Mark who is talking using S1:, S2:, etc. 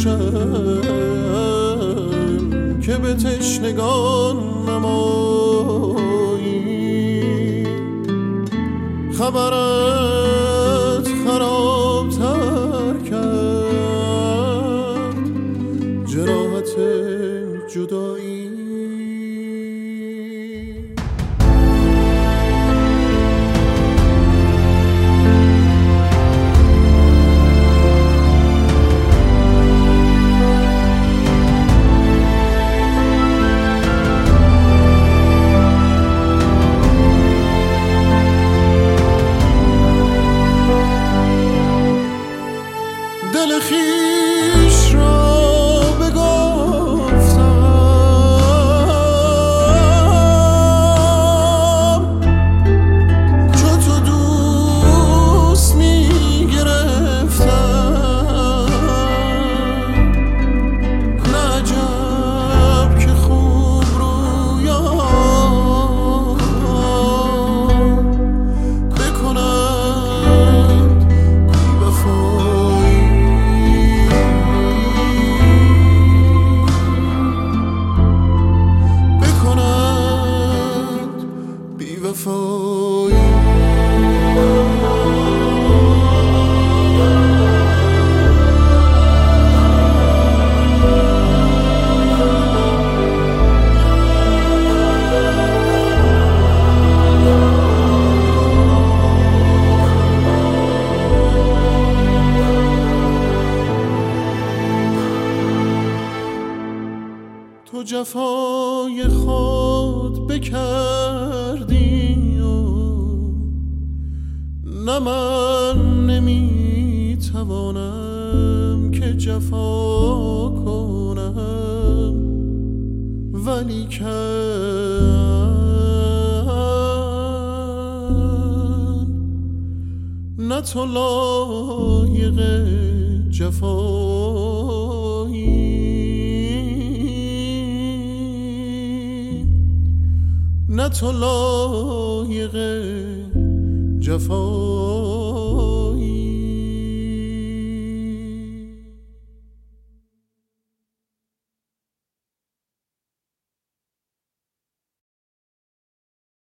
S1: باشم که به تشنگان نمایی. خبرت خرابتر کرد جراحت جدایی. دل خویش را بگفتم چو تو دوست میگرفتم. نه عجب که خوب رویان بکنند بی‌وفایی. تو جفای خود بکردی و نه من نمیتوانم که جفا کنم. ولی نه تو لایق جفایی، نه تو لایق جفایی.